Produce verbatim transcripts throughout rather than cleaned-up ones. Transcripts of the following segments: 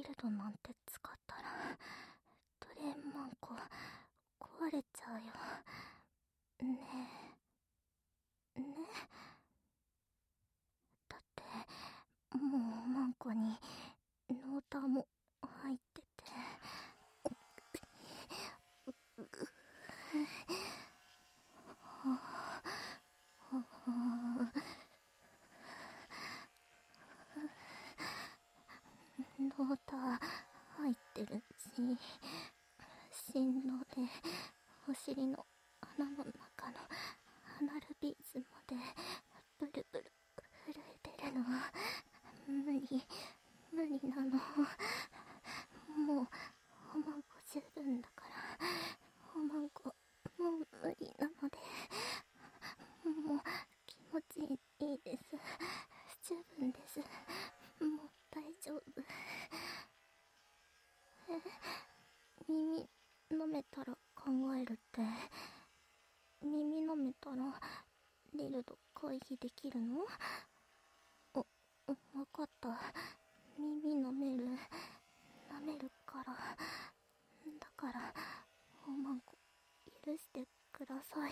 ルドなんて使ったらドレーンマンコ壊れちゃうよねえねだってもうマンコにノーターも入っててノーター入ってるし、振動でお尻の穴の中のアナルビーズまでブルブル震えてるのは無理無理なの。もうおまんこ十分だからおまんこもう無理なので、もう気持ちいいです、十分です、もう大丈夫。え、耳舐めたら考えるって、耳舐めたらリルド回避できるの？お、わかった、耳舐める舐めるから、だからおまんこ許してください。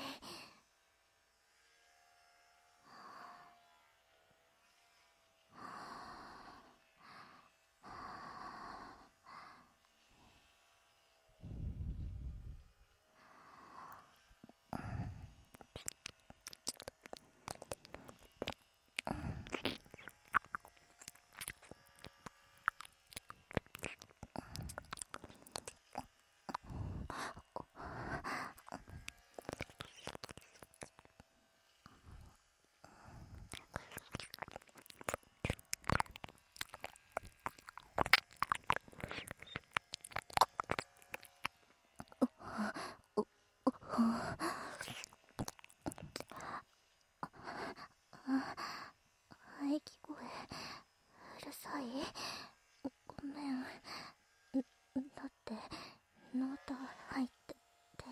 喘ぎ声うるさい？ごめん、だってノーター入ってて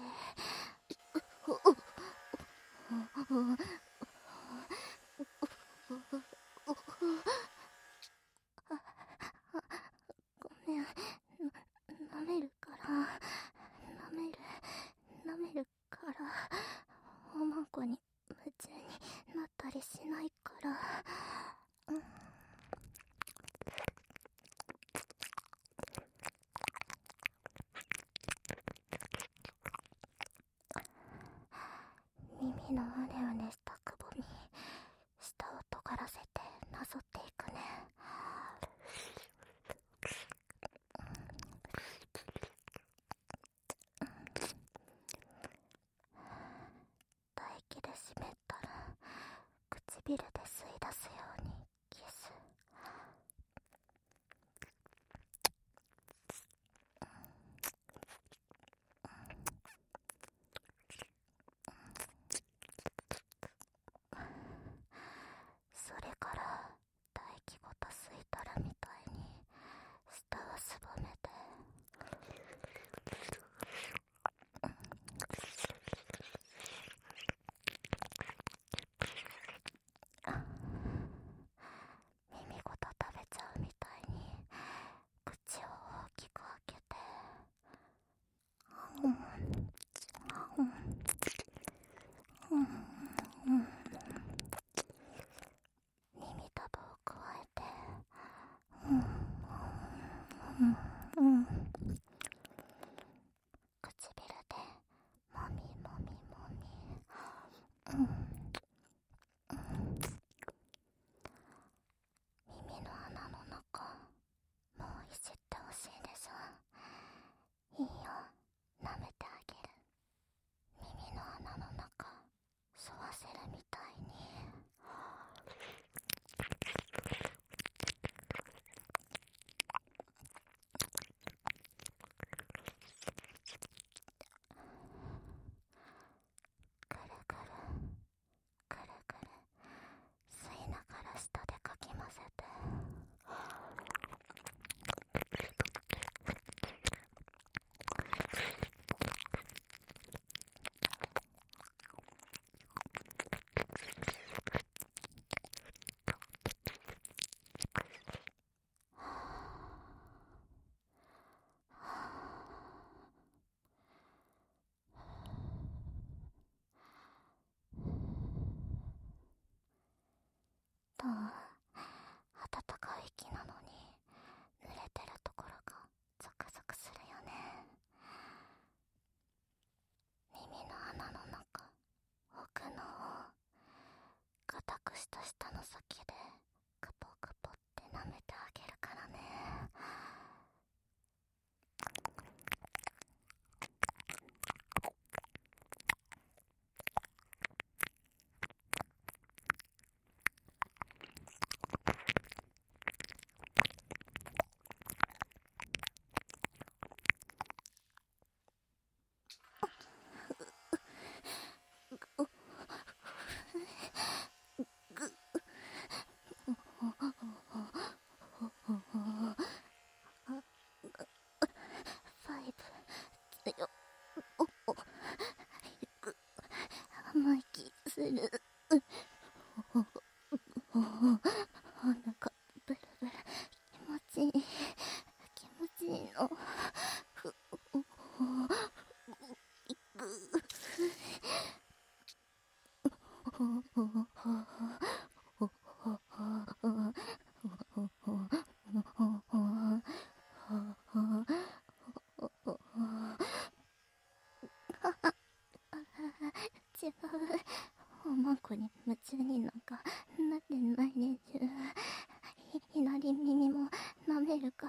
ごめん、舐めるから舐める舐めるからおまんこに夢中になったりしないから、うん、耳のうねうねしたくぼみ舌を尖らせてなぞっていくね。唾液で湿ったら唇で吸い出すようにキス。それから唾液ごと吸い取るみたいに舌をすぼめて、 と暖かい息なのに濡れてるところがゾクゾクするよね。耳の穴の中、奥の方、固くした舌の先でクポクポって舐めてあげるからね。甘い気する。お腹ブルブル気持ちいい、気持ちいいの。ふおいく違う、おまんこに夢中になんかなってないねんじゅ。左耳も舐めるから。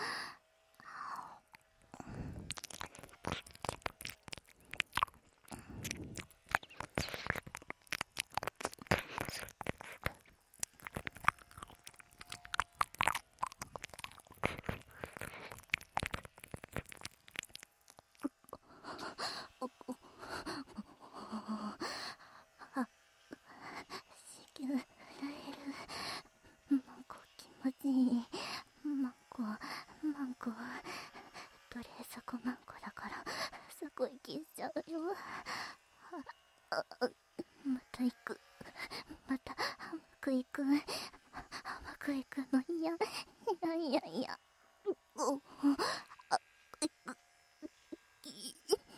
子宮振られる。マンコ気持ちいい。マンコマンコとりあえずそこマンコだからそこ行きしちゃうよ。ああまた行く、また甘く行く、甘く行くのいやいやいやいや。おあ行くき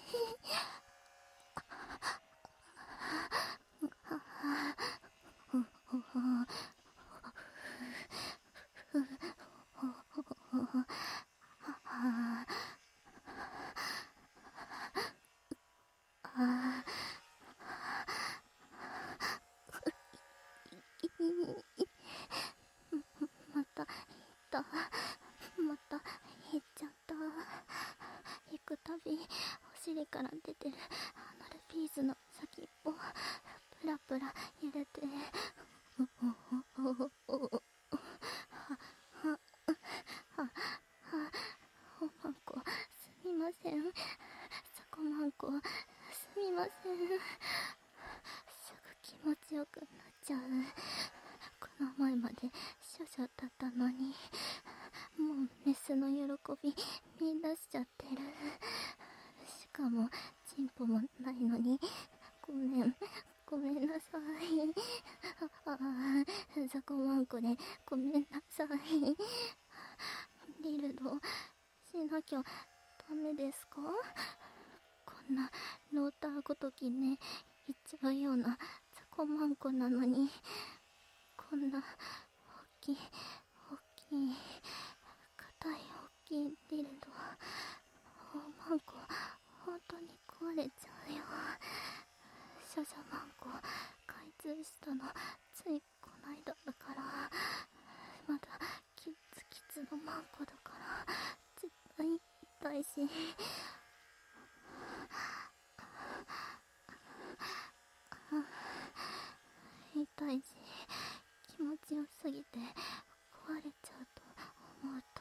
また行った、また行っちゃった。行くたびお尻から出てるアナルピースの先っぽプラプラ揺れて、おおおおおはははおまんこすみません、そこまんこすみません。すぐ気持ちよくなっちゃう。この前まで処女だったのにもうメスの喜び見出しちゃってる。しかもチンポもないのにごめんごめんなさい。ああザコマンコでごめんなさい。リルドしなきゃダメですか？こんなローターごときね言っちゃうようなザコマンコなのに、こんな大きい大きい硬い大きいリルド、おまんこ本当に壊れちゃうよ。少女マンコ開通したのついこないだだから、まだキッツキツのマンコだから絶対痛いし、痛いし気持ちよすぎて壊れちゃうと思うと、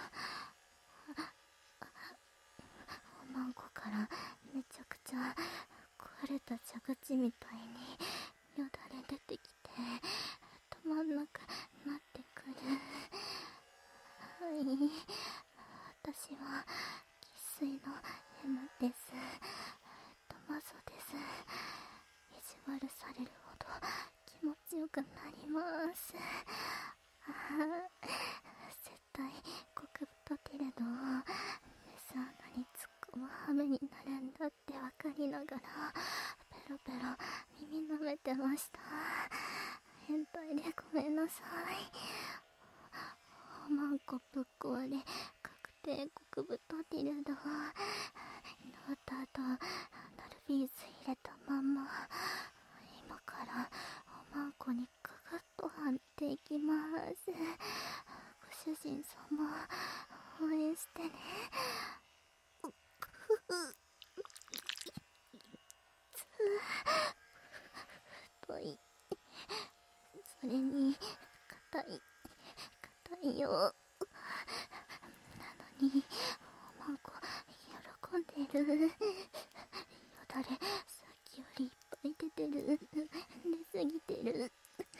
おまんこからめちゃくちゃ壊れた蛇口みたいによだれ出てきて止まんなくなってくる。はい、私は生粋のエマです。トマソです。意地悪されるほど気持ちよくなります。ああ絶対極太けれどメス穴に突っ込む羽目になるんだってわかりながらペロペロ耳舐めてました。変態でごめんなさい。おまんこぶっ壊れ、確定極太ディルド。ローターとナルビーズ入れたまんま、今からおまんこにググッと貼っていきます。ご主人様、応援してね。太い。それに硬い硬いよ。なのにおまんこ喜んでる。よだれさっきよりいっぱい出てる。出すぎてる。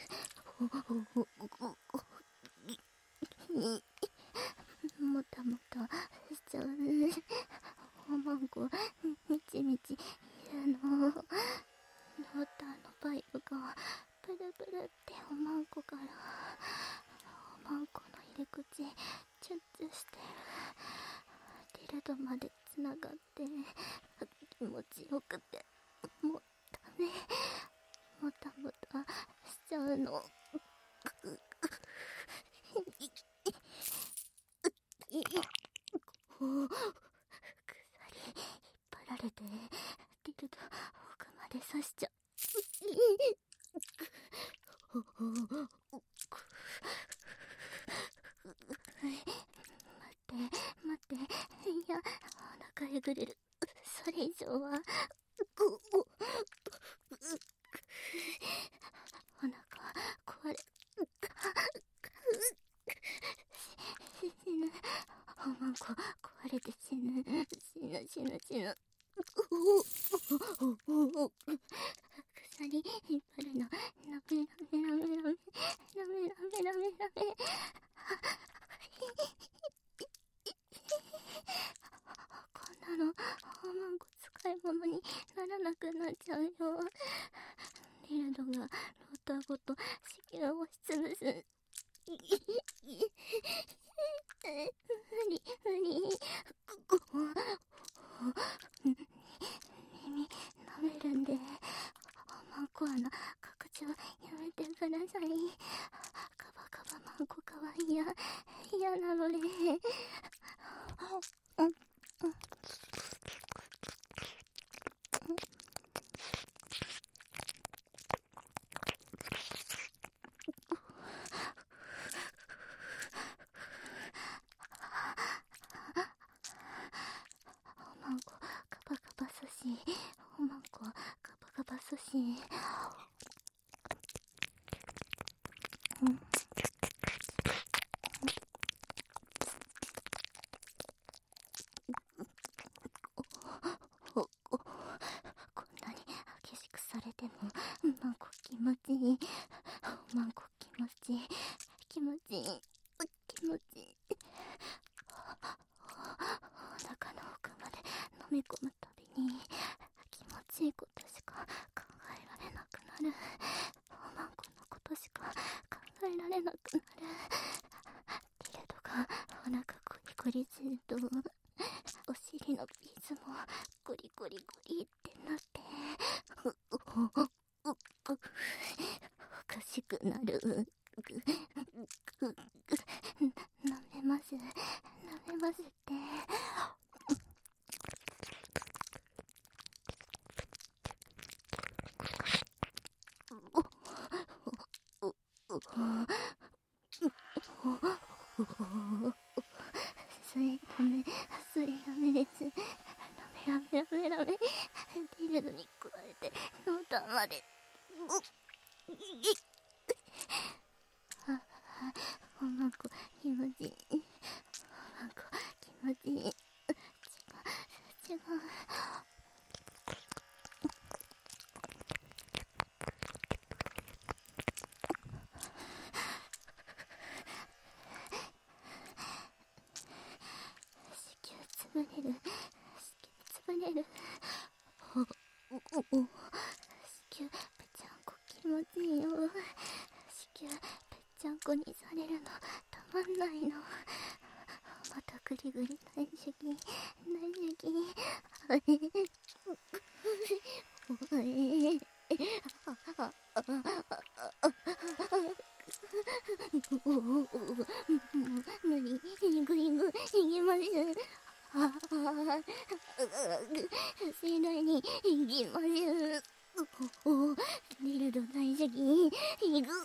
もたもたしちゃう。おまんこみちみち言うの。ローターのパイプがプルプルっておまんこからおまんこの入り口チュッチュしてる。ディルドまでつながって気持ちよくてもうダメ。もたもたしちゃうの。こう鎖引っ張られてディルド奥まで刺しちゃう。待って待って、いやお腹えぐれる。それ以上はお腹壊れ死ぬ。おまんこ壊れて死ぬ死ぬ死ぬ死ぬ。鎖引っ張るのラメラメラメラメラメラメラメラメ。こんなのおまんこ使い物にならなくなっちゃうよ。ディルドがローターごと子宮を押しつぶす。無理無理。耳舐めるんでおまんこ穴拡張やめてください。カバカバまんこかわいいや嫌なのね。うんうんおまんこカバカバ寿司。おまんこカバカバ寿司。うんこんなに激しくされてもおまんこ気持ちいい。おまんこ気持ちいい気持ちいい気持ちいい。お腹の奥まで飲み込むたびに気持ちいいことしか考えられなくなる。おまんこのことしか考えられなくなる。ディルドがお腹コリコリするとお尻のビーズもゴリゴリゴリってなっておかしくなる。舐めます舐めますって。スイダメスイダメです。ラメラメラメラメ。ディルドに加えてノーターまで。あおまんこ気持ちいい。おまんこ気持ちいい。違う違う。子宮潰れる。子宮潰れる。おおお子宮ぺちゃんこ気持ちいいよ。子宮ぺちゃんこにされるのたまんないの。またグリグリ大好き大好き。あれおえおおお無理、イグイグ、いきます。ああ、盛大にいきます。おお、リルド大好き、イグ。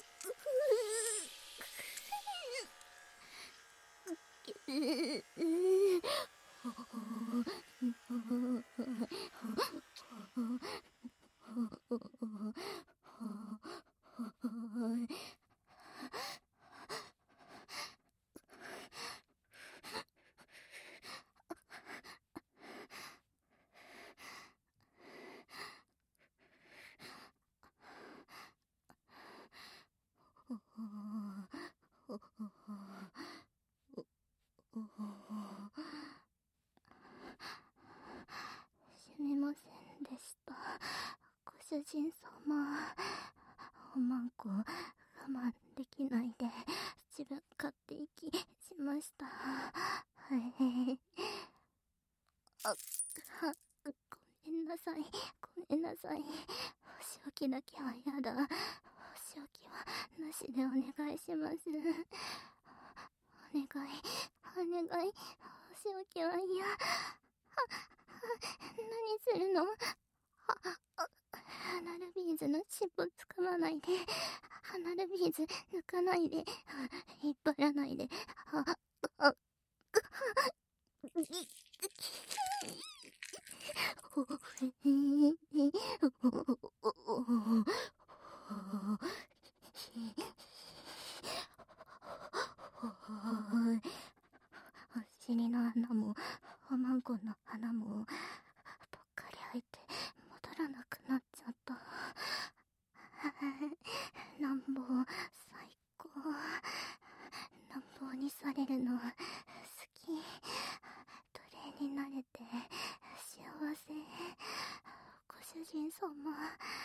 すみませんでした。ご主人様、おまんこ我慢できないで自分勝手行きしました。はい。あ、は、ごめんなさい、ごめんなさい。お仕置きだけはやだ。お仕置きはなしでお願いします。お願い、お願い、お仕置きは嫌。何するの？ハナルビーズの尻尾つかまないで。ハナルビーズ抜かないで。引っ張らないで。あ、あ、お尻の穴もおまんこの穴もぽっかり開いて戻らなくなっちゃった。乱暴最高。乱暴にされるの好き。奴隷になれて幸せ。ご主人様、